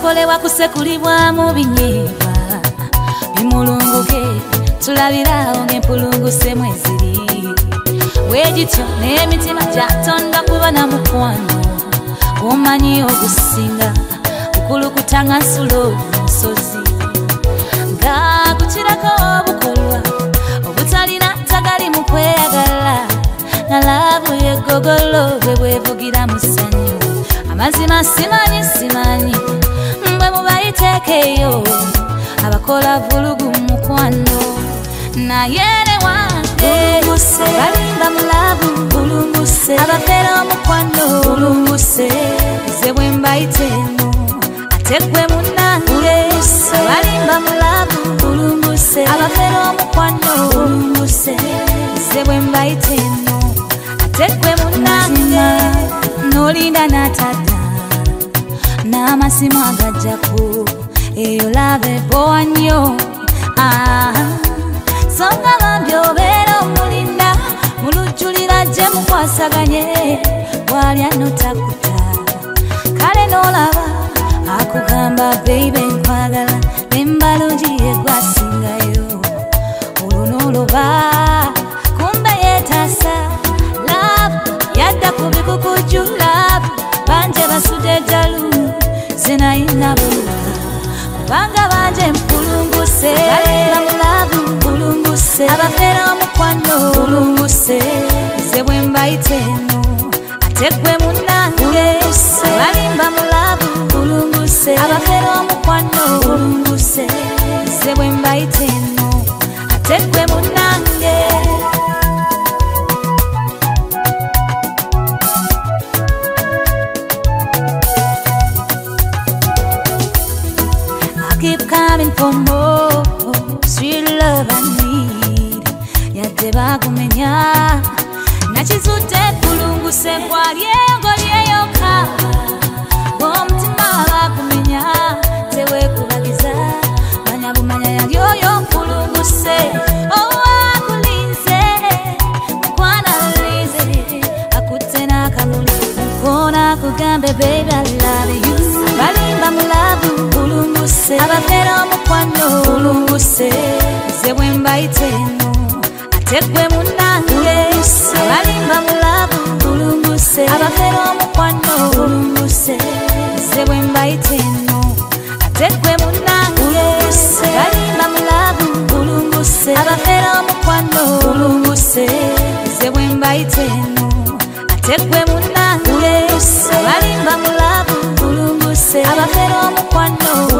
ebikolebwa kusekulibwamu binyeebwa bimulunguke tulabirawo ng'empulunguse mweziri weegityo n'emitima gyatonda kuba na mukwano omanyi ogusinga okulukuta nga nsulo omusozi nga kukirako obukolwa obutalina tagali mu kweyagala na laavu yeggogolo bwe bwevugira mu ssanyu amazima simanyi mbwe mubayiteekeeyo abakola vulugu mukwano naye ne wange balimba mulabu bulunguse abafera omukwano bulunguse ze bwe mbayiteeno ate gwe munnange balimba mulabu bulunguse abafera omukwano bulunguse ze bwe mbayiteeno ate gwe munnange n'olinda n'atadda n'amasimu agajjaku eyo lave bowa nnyo songa bambi obeera omulinda mulujjulira gye mukwasaganye bw'alya notakuta kale n'olaba akugamba beibe nkwagala nembalungi yegwasingayo olwo n'oloba kumbe yeetasa laavu yadda ku bikukuju laavu banje basudde ejjalu zinayinabula kubanga banje mpulunguse balimba mulavu mpulunguse abafera omukwano mpulunguse ze bwe mbayiteeno ate gwe munnange balimba mulavu mpulunguse abafera omukwano mpulunguse ze bwe mbayiteeno ate gwe munnange keep coming for more sweet love I need yadde bakumenya nakizudde kulunguse kwalyeyo ngolyeyoka omutima bakumenya tewekubagiza manya bumanya yali oyo kulunguse owakulinze mukwanalize akutte n'akamuli kona kugambe baby I love you balimba mulavu bulunguse abafera omukwano bulunguse ze bwe mbayiteeno ate gwe munnange balimba mulavu bulunguse abafera omukwano bulunguse ze bwe mbayiteeno ate gwe munnange balimba mulavu bulunguse abafera omukwano bulunguse ze bwe mbayiteeno ate gwe munnange balimba mulavu bulunguse abafera omukwano